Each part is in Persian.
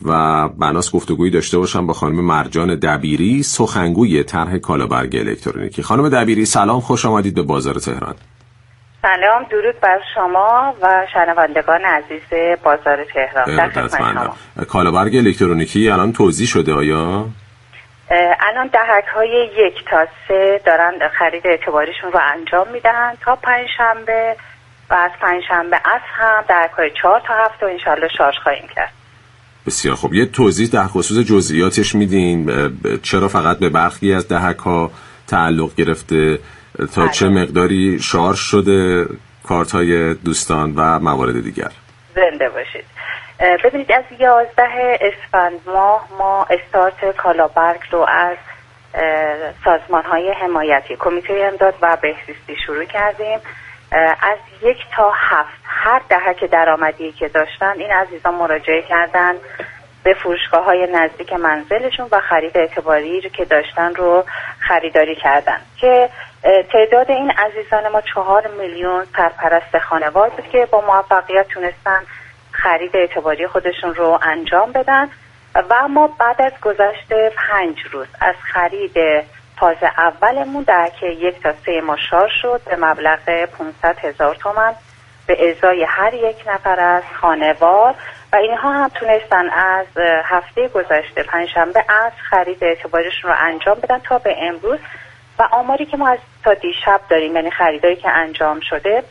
و بناس گفتگویی داشته باشم با خانم مرجان دبیری، سخنگوی طرح کالابرگ الکترونیکی. خانم دبیری سلام، خوش آمدید به بازار تهران. سلام، درود بر شما و شنوندگان عزیز بازار تهران. کالابرگ الکترونیکی الان توزیع شده آیا؟ الان دهک‌های 1 تا 3 دارن خرید اعتباریشون رو انجام میدن تا پنجشنبه و از پنجشنبه عصر هم دهک‌های 4 تا 7 رو انشالله شارژ خواهیم کرد. بسیار خوب، یه توضیح در خصوص جزئیاتش میدین؟ چرا فقط به برخی از دهک‌ها تعلق گرفته؟ تا چه مقداری شارژ شده کارت‌های دوستان و موارد دیگر؟ زنده باشید. ببینید از 11 اسفند ماه ما استارت کالابرگ رو از سازمان‌های حمایتی، کمیته امداد و بهزیستی شروع کردیم. از 1 تا 7 هر دهک درآمدی که داشتن این عزیزان مراجعه کردن به فروشگاه‌های نزدیک منزلشون و خرید اعتباری که داشتن رو خریداری کردن که تعداد این عزیزان ما 4 میلیون سرپرست خانوار بود که با موفقیت تونستن خرید اعتباری خودشون رو انجام بدن و ما بعد از گذشت 5 روز از خرید فاز اولمون دهک 1 تا 3 ما شارژ شد به مبلغ 500,000 تومان به ازای هر یک نفر از خانوار و اینها هم تونستن از هفته گذشته پنجشنبه از خرید اعتباریشون رو انجام بدن تا به امروز و آماری که ما از تا دیشب داریم، یعنی خریدایی که انجام شده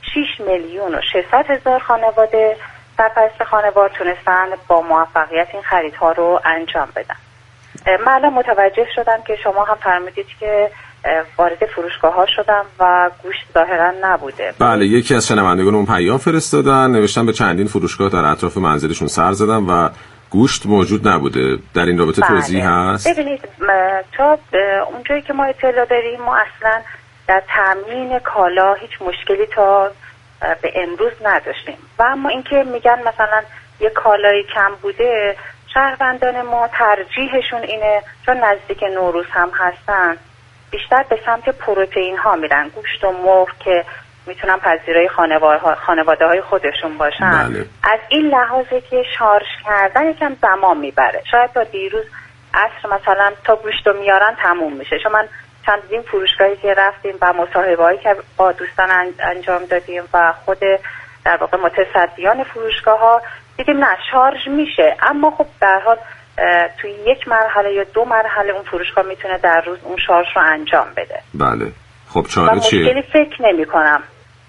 6,600,000 خانواده سرپرست خانوار تونستن با موفقیت این خریدها رو انجام بدن. من الان متوجه شدم که شما هم فرمودید که وارد فروشگاه ها شدم و گوشت ظاهرا نبوده. بله، یکی از شنوندگان اون پیام فرستادن، نوشتن به چندین فروشگاه در اطراف منزلشون سر زدن و گوشت موجود نبوده. در این رابطه توضیح هست؟ ببینید تا اونجایی که ما اطلاع داریم ما اصلا در تامین کالا هیچ مشکلی تا به امروز نداشتیم و اما اینکه میگن مثلا یه کالایی کم بوده، شهروندان ما ترجیحشون اینه چون نزدیک نوروز هم هستن بیشتر به سمت پروتئین ها میرن، گوشت و مرغ که میتونن پذیرای خانواده های خودشون باشن. بله. از این لحاظه که شارژ کردن یکم زمان میبره، شاید تا دیروز عصر مثلا تا گوشت رو میارن تموم میشه. چون من چندین فروشگاهی که رفتیم و مصاحبه‌هایی که با دوستان انجام دادیم و خود در واقع متصدیان فروشگاه ها دیدیم نه شارژ میشه، اما خب در حال توی 1 مرحله یا 2 مرحله اون فروشگاه میتونه در روز اون شارژ رو انجام بده. بله. خب چاره چیه؟ مشکلی فکر نمی کنم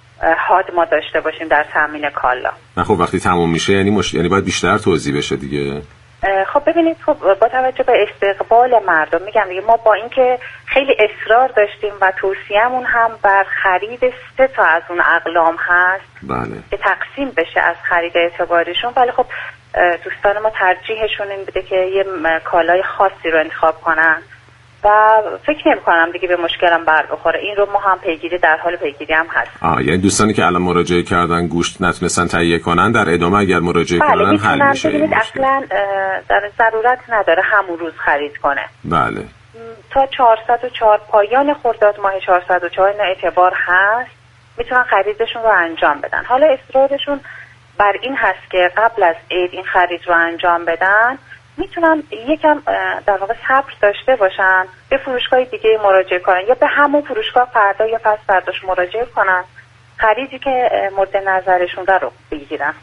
حاد ما داشته باشیم در تامین کالا. نه خب وقتی تموم میشه یعنی باید بیشتر توزیع بشه دیگه. خب ببینید، خب با توجه به استقبال مردم میگم دیگه، ما با اینکه خیلی اصرار داشتیم و توصیه‌مون هم بر خرید 3 تا از اون اقلام هست. بله. که تقسیم بشه از خرید اعتباریشون، ولی خب دوستان ما ترجیحشون این بوده که یه کالای خاصی رو انتخاب کنن و فکر نمی کنم دیگه به مشکلم بر بخوره. این رو ما هم پیگیری در حال پیگیری هم هست. یعنی دوستانی که الان مراجعه کردن گوشت نتونستن تهیه کنن در ادامه اگر مراجعه کنن حل میشه. ببینید اصلا در ضرورت نداره همون روز خرید کنه. بله. تا 404 پایان خرداد ماه 404 این اعتبار هست میتونن خریدشون رو انجام بدن. حالا اصرارشون بر این هست که قبل از عید این خرید رو انجام بدن، میتونن یکم در واقع صبر داشته باشن، به فروشگاه دیگه مراجعه کنن یا به همون فروشگاه فردا یا پس فرداش مراجعه کنن، خریدی که مورد نظرشون رو بگیرن.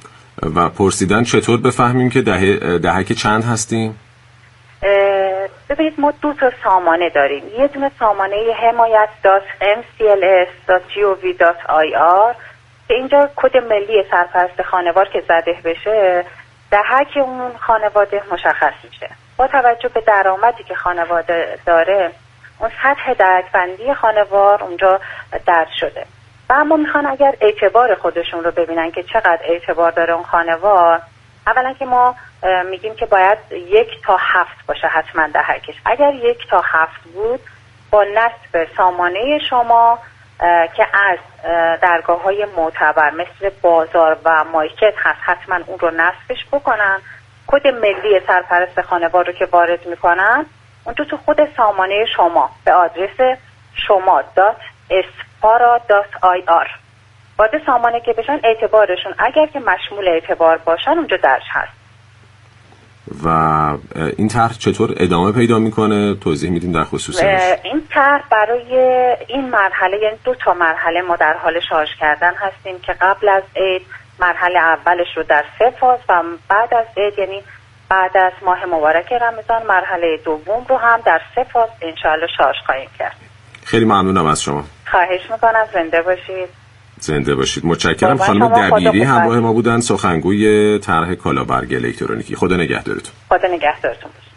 و پرسیدن چطور بفهمیم که دهک چند هستیم؟ ببینید ما 2 تا سامانه داریم. یه دونه سامانه حمایت.mcls.gov.ir که اینجا کد ملی سرپرست خانوار که زده بشه دهک اون خانواده مشخص میشه. با توجه به درآمدی که خانواده داره اون سطح دهک‌بندی خانوار اونجا درج شده و اما میخوان اگر اعتبار خودشون رو ببینن که چقدر اعتبار داره اون خانوار، اولا که ما میگیم که باید 1 تا 7 باشه حتما دهکش. اگر 1 تا 7 بود با نصب سامانه شما که از درگاه‌های معتبر مثل بازار و مارکت هست حتما اون رو نصبش بکنن، کد ملی سرپرست خانوار رو که وارد میکنن اونجا تو خود سامانه شما به آدرس shoma.espara.ir وارد سامانه که بشن اعتبارشون اگر که مشمول اعتبار باشن اونجا درج هست. و این طرح چطور ادامه پیدا میکنه؟ توضیح میدیم در خصوصش. این طرح برای این مرحله، یعنی 2 مرحله ما در حال شارژ کردن هستیم که قبل از عید مرحله اولش رو در 3 فاز و بعد از عید، یعنی بعد از ماه مبارک رمضان، مرحله دوم رو هم در 3 فاز انشاءالله شارژ خواهیم کرد. خیلی ممنونم از شما. خواهش میکنم. زنده باشید. زنده باشید. متشکرم. خانم دبیری همراه ما بودن، سخنگوی طرح کالابرگ الکترونیکی. خدا نگهدارتون. خدا نگهدارتون.